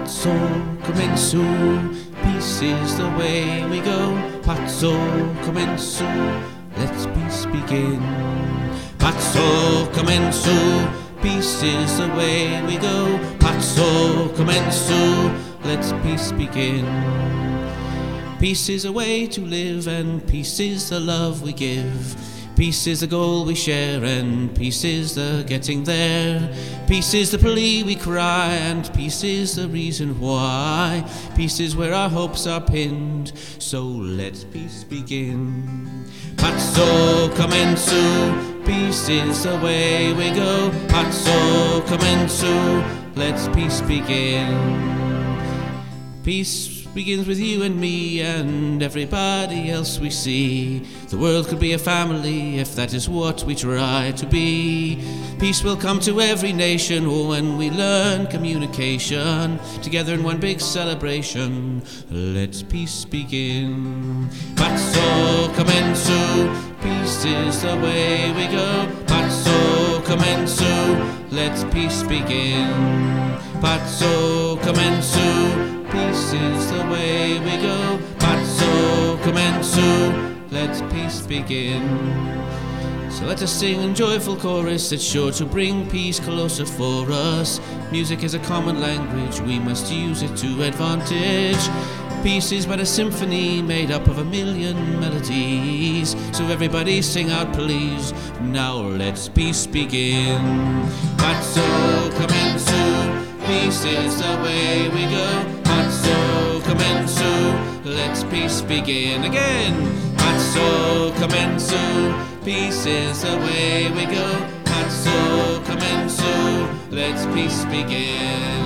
Pazzo commensu, peace is the way we go. Pazzo commensu, let's peace begin. Pazzo commensu, peace is the way we go. Pazzo commensu, let's peace begin. Peace is a way to live, and peace is the love we give. Peace is the goal we share, and peace is the getting there. Peace is the plea we cry, and peace is the reason why. Peace is where our hopes are pinned, so let peace begin. Pazzo commensu, peace is the way we go. Pazzo commensu, let's peace begin. Peace begins with you and me and everybody else we see. The world could be a family if that is what we try to be. Peace will come to every nation when we learn communication together in one big celebration. Let peace begin. Pazzo commensu, peace is the way we go. Pazzo commensu, let peace begin. Pazzo commensu, peace is the way we go. Pazzo commensu, let peace begin. So let us sing in joyful chorus that's sure to bring peace closer for us. Music is a common language, we must use it to advantage. Peace is but a symphony made up of a million melodies. So everybody sing out please, now let's peace begin. Pazzo commensu, peace is the way we go. Pazzo commensu, let's peace begin again. Pazzo commensu, peace is the way we go. Pazzo commensu, let's peace begin.